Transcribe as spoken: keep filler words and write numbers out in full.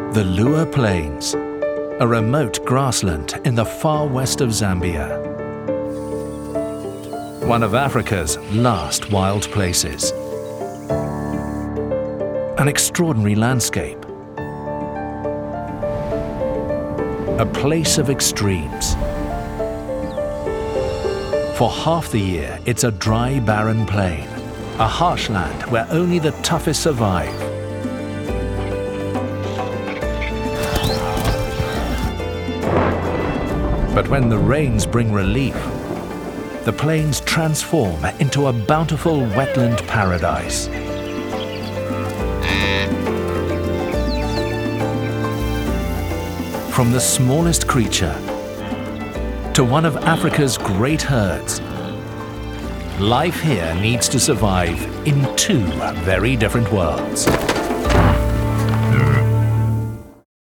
The Lua Plains, a remote grassland in the far west of Zambia. One of Africa's last wild places. An extraordinary landscape. A place of extremes. For half the year, it's a dry, barren plain, a harsh land where only the toughest survive. But when the rains bring relief, the plains transform into a bountiful wetland paradise. From the smallest creature to one of Africa's great herds, life here needs to survive in two very different worlds.